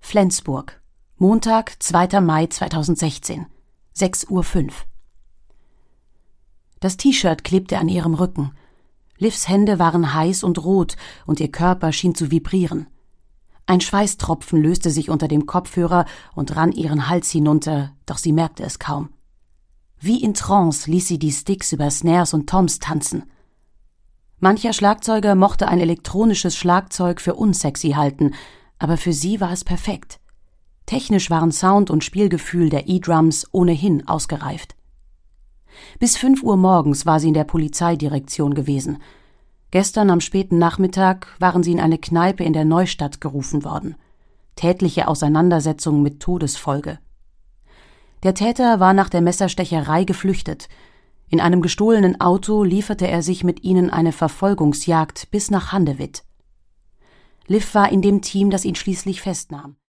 Flensburg, Montag, 2. Mai 2016, 6:05 Uhr. Das T-Shirt klebte an ihrem Rücken. Livs Hände waren heiß und rot und ihr Körper schien zu vibrieren. Ein Schweißtropfen löste sich unter dem Kopfhörer und rann ihren Hals hinunter, doch sie merkte es kaum. Wie in Trance ließ sie die Sticks über Snares und Toms tanzen. Mancher Schlagzeuger mochte ein elektronisches Schlagzeug für unsexy halten, aber für sie war es perfekt. Technisch waren Sound und Spielgefühl der E-Drums ohnehin ausgereift. Bis 5 Uhr morgens war sie in der Polizeidirektion gewesen. Gestern am späten Nachmittag waren sie in eine Kneipe in der Neustadt gerufen worden. Tätliche Auseinandersetzung mit Todesfolge. Der Täter war nach der Messerstecherei geflüchtet. In einem gestohlenen Auto lieferte er sich mit ihnen eine Verfolgungsjagd bis nach Handewitt. Liv war in dem Team, das ihn schließlich festnahm.